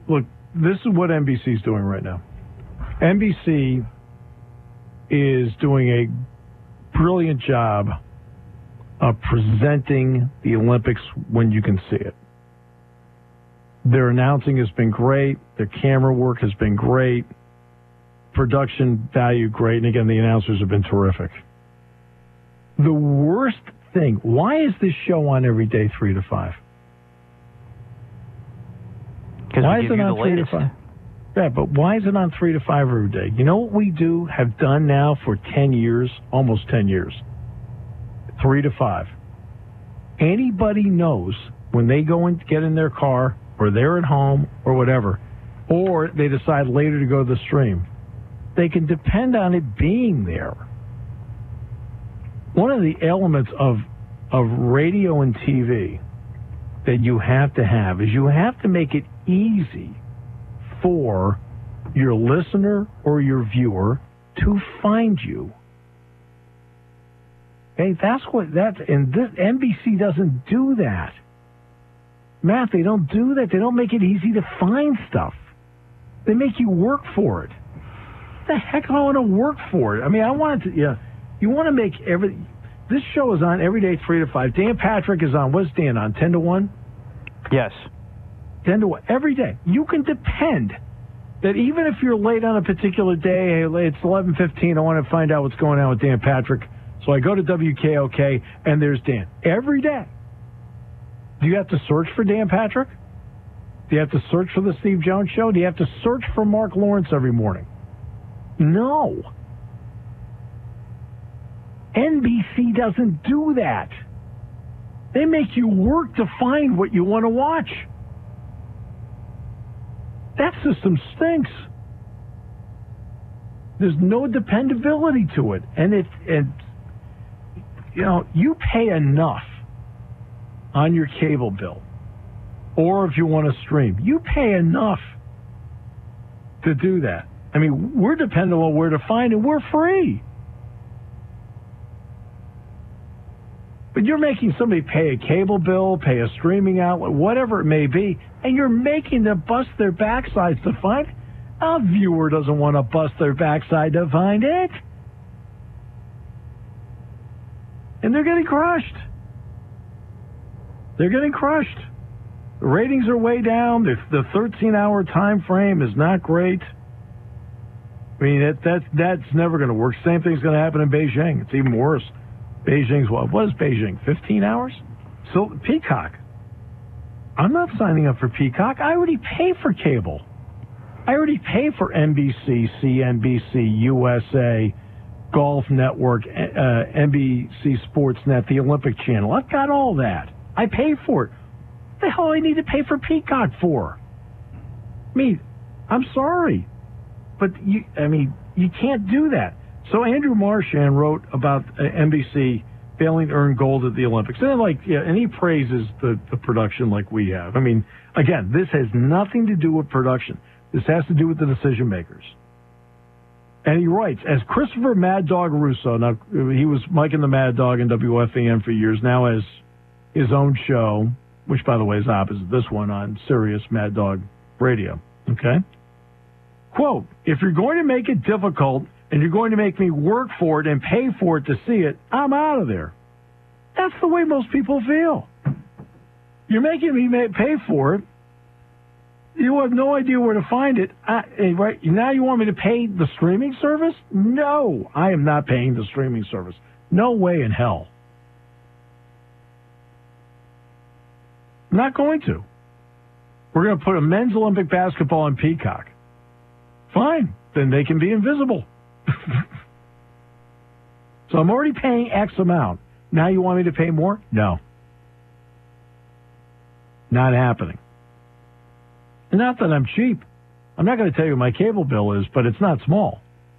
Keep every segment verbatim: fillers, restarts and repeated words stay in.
look, this is what N B C is doing right now. N B C is doing a brilliant job of presenting the Olympics when you can see it. Their announcing has been great. Their camera work has been great. Production value great. And again, the announcers have been terrific. The worst thing, why is this show on every day three to five? Why is it on three to five? Yeah, but why is it on three to five every day? You know what we do, have done now for ten years, almost ten years? Three to five. Anybody knows when they go and get in their car, or they're at home, or whatever, or they decide later to go to the stream, they can depend on it being there. One of the elements of of radio and T V that you have to have is you have to make it easy for your listener or your viewer to find you. Okay, that's what that and this N B C doesn't do that. Matt, they don't do that. They don't make it easy to find stuff. They make you work for it. What the heck do I want to work for it? I mean, I want to, yeah. You want to make every, this show is on every day, three to five. Dan Patrick is on, what's Dan on, ten to one? Yes. ten to one, every day. You can depend that even if you're late on a particular day, hey, it's eleven fifteen, I want to find out what's going on with Dan Patrick. So I go to W K O K, and there's Dan. Every day. Do you have to search for Dan Patrick? Do you have to search for the Steve Jones Show? Do you have to search for Mark Lawrence every morning? No. N B C doesn't do that. They make you work to find what you want to watch. That system stinks. There's no dependability to it. And it, and, you know, you pay enough on your cable bill, or if you want to stream, you pay enough to do that. I mean, we're dependent on where to find it. We're free. But you're making somebody pay a cable bill, pay a streaming outlet, whatever it may be, and you're making them bust their backsides to find it. A viewer doesn't want to bust their backside to find it. And they're getting crushed. They're getting crushed. The ratings are way down. The, the thirteen-hour time frame is not great. I mean, that, that's, that's never going to work. Same thing's going to happen in Beijing. It's even worse. Beijing's what? What is Beijing? fifteen hours? So, Peacock. I'm not signing up for Peacock. I already pay for cable. I already pay for N B C, C N B C, U S A, Golf Network, uh, N B C Sports Net, the Olympic Channel. I've got all that. I pay for it. What the hell do I need to pay for Peacock for? I mean, I'm sorry. But, you, I mean, you can't do that. So Andrew Marchand wrote about uh, N B C failing to earn gold at the Olympics. And, like, yeah, and he praises the, the production like we have. I mean, again, this has nothing to do with production. This has to do with the decision makers. And he writes, as Christopher Mad Dog Russo, now he was Mike and the Mad Dog in W F A N for years, now has his own show, which, by the way, is opposite this one on Sirius Mad Dog Radio. Okay? Quote, if you're going to make it difficult and you're going to make me work for it and pay for it to see it, I'm out of there. That's the way most people feel. You're making me pay for it. You have no idea where to find it. I, right now you want me to pay the streaming service? No, I am not paying the streaming service. No way in hell. I'm not going to. We're going to put a men's Olympic basketball on Peacock. Fine, then they can be invisible. So I'm already paying X amount. Now you want me to pay more? No. Not happening. And not that I'm cheap. I'm not going to tell you what my cable bill is, but it's not small.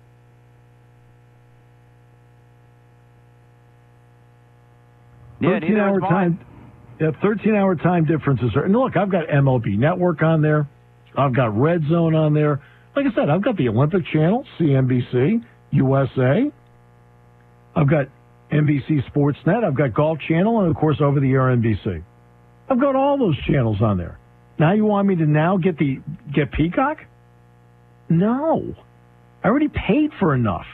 Yeah, thirteen-hour time. Yeah, thirteen-hour time differences. Are, and look, I've got M L B Network on there. I've got Red Zone on there. Like I said, I've got the Olympic Channel, C N B C, U S A. I've got N B C Sportsnet. I've got Golf Channel, and, of course, over-the-air N B C. I've got all those channels on there. Now you want me to now get the get Peacock? No. I already paid for enough.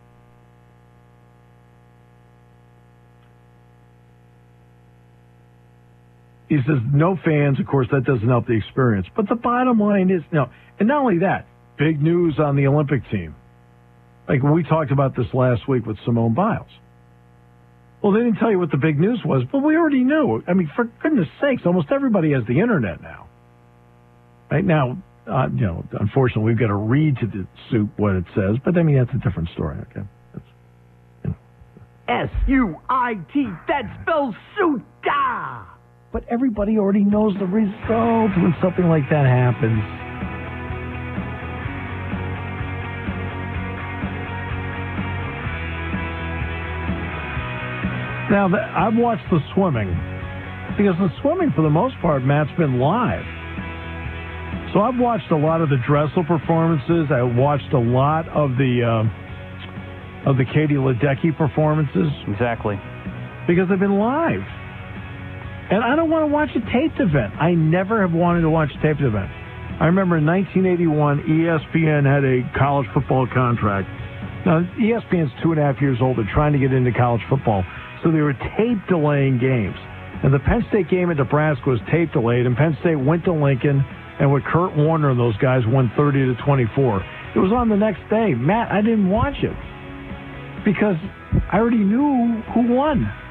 He says, no fans, of course, that doesn't help the experience. But the bottom line is, no, and not only that, big news on the Olympic team. Like we talked about this last week with Simone Biles. Well, they didn't tell you what the big news was, but we already knew. I mean, for goodness sakes, almost everybody has the internet now. Right now, uh, you know, unfortunately, we've got to read to the suit what it says, but I mean, that's a different story, okay? That's, you know. S U I T, that spells suit-da! But everybody already knows the result when something like that happens. Now, I've watched the swimming, because the swimming, for the most part, Matt's been live. So I've watched a lot of the Dressel performances. I watched a lot of the uh, of the Katie Ledecky performances. Exactly. Because they've been live. And I don't want to watch a taped event. I never have wanted to watch a taped event. I remember in nineteen eighty-one, E S P N had a college football contract. Now, E S P N's two and a half years old. They're trying to get into college football. So they were tape delaying games. And the Penn State game at Nebraska was tape delayed, and Penn State went to Lincoln, and with Kurt Warner and those guys won thirty to twenty-four. It was on the next day. Matt, I didn't watch it because I already knew who won.